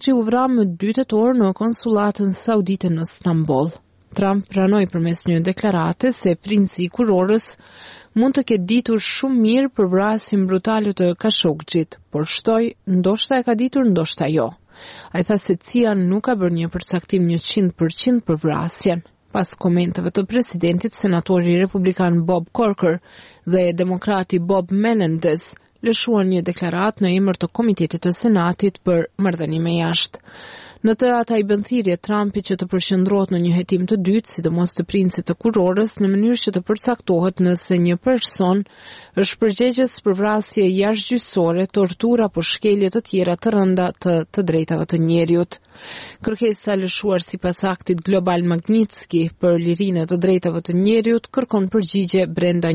Vučići u vra më 2 tetor në konsulatën saudite në Stamboll. Trump pranoi përmes një deklarate se princi i kurorës mund të ketë ditur shumë mirë për vrasjen brutale të Khashogjit, por shtoi, ndoshta e ka ditur, ndoshta jo. Ai tha se CIA nuk ka bërë një përcaktim 100% për vrasjen. Pas komenteve të presidentit, senatori republikan Bob Corker dhe demokrati Bob Menendez lëshuan një deklarat në emër të Komitetit të Senatit për marrëdhënie jashtë. Në të ata i bën thirrje Trumpit që të përqendrohet në një hetim të dytë, sidomos të princit të kurorës, në mënyrë që të përcaktohet nëse një person është përgjegjës për vrasje jashtëgjyqësore, torturë apo shkelje të tjera të rënda të drejtave të njerëzit. Kërkesa e lëshuar sipas aktit global Magnitsky për lirinë të drejtave të njerëzit kërkon përgjigje brenda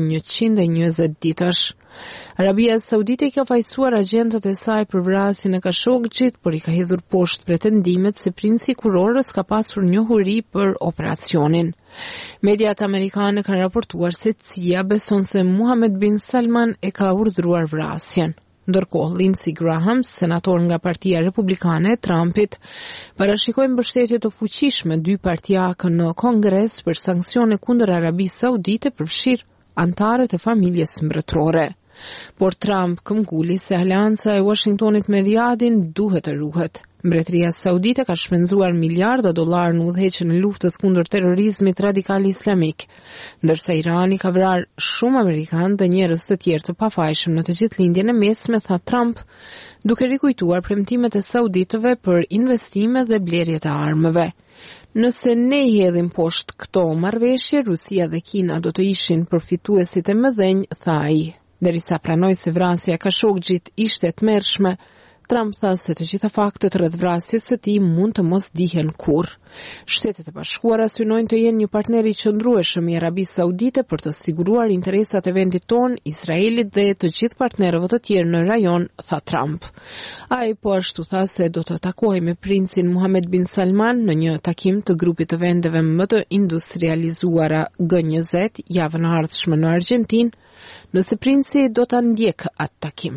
120 ditësh. Arabia Saudite ka fajsuar agjentët e saj për vrasjen e Khashogjit, por i ka hedhur poshtë pretendimet se princi i kurorës ka pasur njohuri për operacionin. Mediat amerikane kanë raportuar se CIA beson se Mohammed bin Salman e ka urdhëruar vrasjen. Ndërkohë, Lindsey Graham, senator nga Partia Republikane e Trumpit, parashikoi mbështetje të fuqishme dy partijake në Kongres për sanksione kundër Arabisë Saudite përfshirë antarët e familjes mbretërore. Por Trump këmbguli se aleanca e Washingtonit me Riyadhin duhet të ruhet. Mbretëria Saudite ka shpenzuar miliarda dollar në udhëheqjen e luftës kundër terrorizmit radikal islamik, ndërsa Irani ka vrarë shumë amerikanë dhe njerëz të tjerë të pafajshëm në të gjithëlindjen e mesme, tha Trump, duke rikujtuar premtimet e sauditëve për investime dhe blerje të armëve. Nëse ne i hedhim poshtë këto marrëveshje, Rusia dhe Kina do të ishin përfituesit e mëdhenj, tha ai. Derisa pranoi se vrasja e Khashogjit ishte e tmerrshme, Trump tha se të gjitha faktet rreth vrasjes së tij mund të mos dihen kurrë. Shtetet e Bashkuara synojnë të jenë një partner i qëndrueshëm i Arabisë Saudite për të siguruar interesat e vendit tonë, Izraelit dhe të gjithë partnerëve të tjerë në rajon, tha Trump. Ai po ashtu tha se do të takohej me princin Mohammed bin Salman në një takim të grupit të vendeve më të industrializuara G20 javën e ardhshme në Argjentinë, nëse princi do ta ndjek atë takim.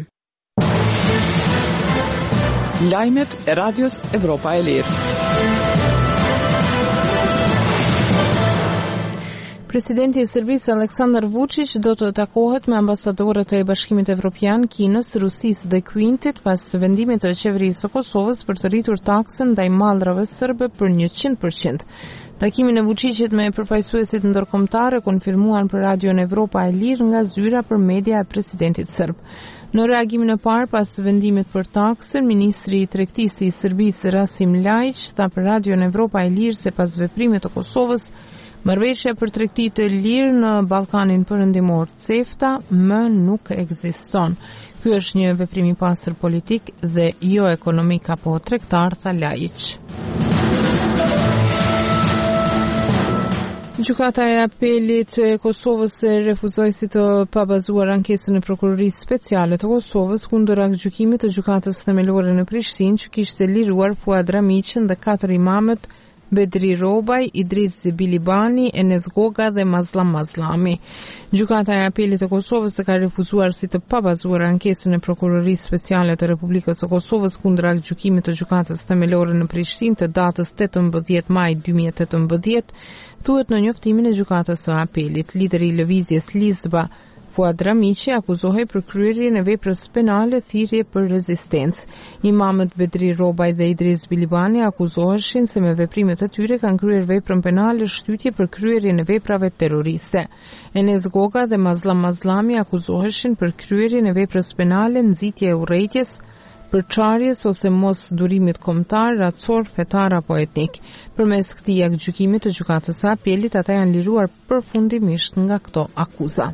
Lajmet e Radios Evropa e Lirë. Presidenti i Serbisë Aleksandar Vučić do të takohet me ambasadorët e Bashkimit Evropian, Kinës, Rusisë dhe Kuwaitit pas vendimit të qeverisë së Kosovës për të rritur taksën ndaj mallrave serbe për 100%. Takimin e Vučićit me përfaqësuesit ndërkombëtar e konfirmuan për Radion Evropa e Lirë nga zyra për media e presidentit serb. Në reagimin e parë pas vendimit për taksën, ministri i tregtisë i Serbisë Rasim Ljajić tha për Radion Evropa e Lirë se pas veprimit të Kosovës, marrëveshja për tregti të lirë në Ballkanin Perëndimor CEFTA më nuk ekziston. Ky është një veprim i pastër politik dhe jo ekonomik apo tregtar, tha Ljajić. Gjykata e apelit e Kosovës e refuzoi si të pabazuar ankesën e prokurorisë speciale të Kosovës kundër aktgjykimit të gjykatës themelore në Prishtinë që kishte liruar Fuad Ramiqin dhe 4 imamët Bedri Robaj, Idris Bilibani, Enes Goga dhe Mazlam Mazlami. Gjykata e apelit e Kosovës e ka refuzuar si të pabazuar ankesën e prokurorisë speciale të Republikës së Kosovës kundër aktgjykimit të gjykatës themelore në Prishtinë të datës 18 maj 2018, thuhet në njoftimin e gjykatës së apelit. Lideri i lëvizjes Lizba Fuad Ramiqi akuzohej për kryerjen e veprës penale thirrje për rezistencë. Imamët Bedri Robaj dhe Idris Bilibani akuzoheshin se me veprimet e tyre kanë kryer veprën penale shtytje për kryerjen e veprave terroriste. Enes Goga dhe Mazlam Mazlami akuzoheshin për kryerjen e veprës penale nxitje e urrejtjes, përçarjes ose mos durimit kombëtar, racor, fetar apo etnik. Përmes këtij aktgjykimi të gjykatës së apelit, ata janë liruar përfundimisht nga këto akuza.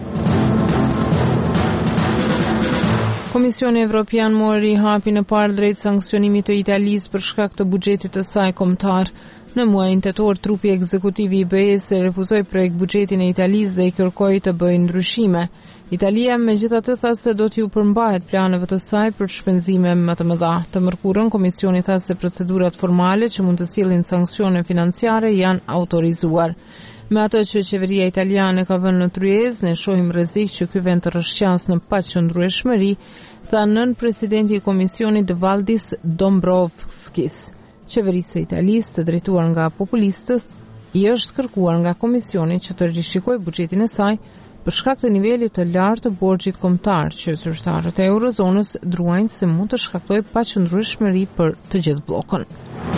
Komisioni Evropian mori hapin e parë drejt sanksionimit të Italisë për shkak të buxhetit të saj kombëtar. Në muajin tetor, trupi ekzekutiv i BE-s refuzoi projekt buxhetin e Italisë dhe i kërkoi të bëjë ndryshime. Italia megjithatë tha se do t'ju përmbahet planeve të saj për shpenzime më të mëdha. Të mërkurën, komisioni tha se procedurat formale që mund të sillin sanksione financiare janë autorizuar. Me ato që qeveria italiane ka vënë në tryezë, ne shohim rrezik që ky vend të rrëshqas në paqëndrueshmëri, tha nën presidenti i komisionit Valdis Dombrovskis. Qeverisë së Italisë, të drejtuar nga populistët, i është kërkuar nga komisioni që të rishikojë buxhetin e saj për shkak të nivelit të lartë të borxhit kombëtar që zyrtarët e eurozonës druajnë se mund të shkaktojë paqëndrueshmëri për të gjithë bllokun.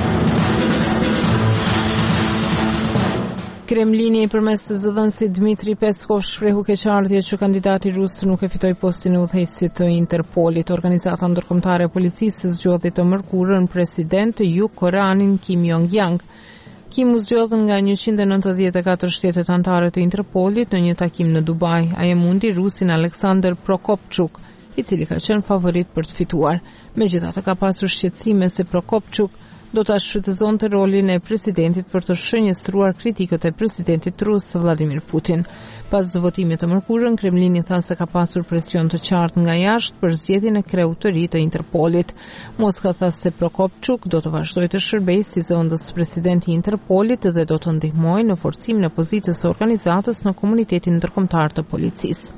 Kremlini përmes zëdhënësit Dmitri Peskov shprehu keqardhje që kandidati rus nuk e fitoi postin e udhëheqësit të Interpolit. Organizata ndërkombëtare e policisë zgjodhi të mërkurën president jugkoreanin Kim Jong-yang. Kim u zgjodh nga 194 shtetet anëtare të Interpolit në një takim në Dubai. Ai e mundi rusin Aleksandr Prokopchuk, i cili ka qenë favorit për të fituar. Megjithatë ka pasur shqetësime se Prokopchuk do ta shfrytëzonte rolin e presidentit për të shënjestruar kritikët e presidentit rus Vladimir Putin. Pas votimit të mërkurën, Kremlini tha se ka pasur presion të qartë nga jashtë për zgjedhjen e kreut të ri të Interpolit. Moska tha se Prokopchuk do të vazhdojë të shërbejë si zëvendës presidenti i Interpolit dhe do të ndihmojë në forcimin e pozitës së organizatës në komunitetin ndërkombëtar të policisë.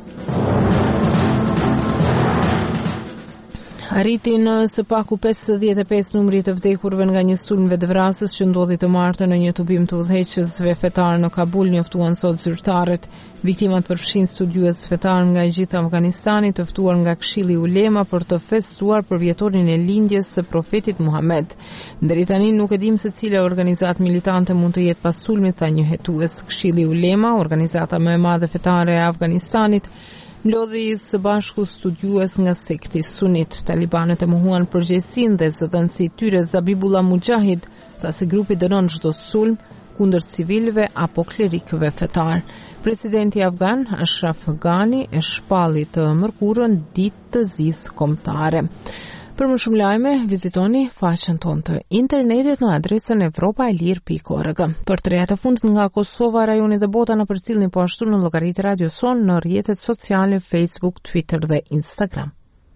Arritin së paku 55 numri të vdekurve nga një sulm vetvrasës që ndodhi të martën në një tubim të udhëheqësve fetar në Kabul, njoftuan sot zyrtarët. Viktimat përfshin studiues fetar nga i gjithë Afganistani, të ftuar nga Këshilli i Ulema për të festuar për vjetorin e lindjes së profetit Muhammed. Deri tani nuk e dim se cila organizatë militante mund të jetë pas sulmit, tha një hetues. Këshilli i Ulema, organizata më e madhe fetare e Afganistanit, mlodhi së bashku studiues nga sekti sunit. Talibanët e mohuan përgjegjësinë dhe zëdhënësi i tyre Zabibullah Mujahid tha se grupi dënon çdo sulm kundër civilëve apo klerikëve fetar. Presidenti afgan Ashraf Ghani e shpalli të mërkurën ditë të zisë kombëtare. Për më shumë lajme, vizitoni faqen tonë të internetit në adresën evropaelir.org. Për të reja të fundit nga Kosova, rajoni dhe bota në përcjellni po ashtu në llogaritë Radio Son në rrjetet sociale Facebook, Twitter dhe Instagram.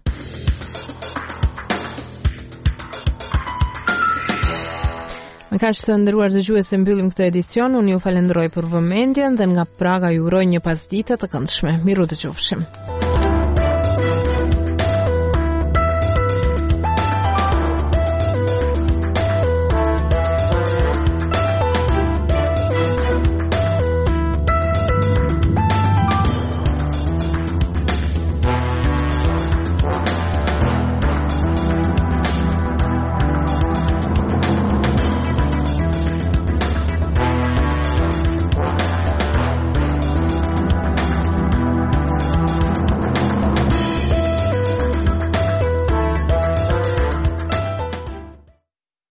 Në kaq të nderuar dëgjues, mbyllim këtë edicion. Unë ju falenderoj për vëmendjen dhe nga Praga ju uroj një pasditë të këndshme. Miru dëgjofshim.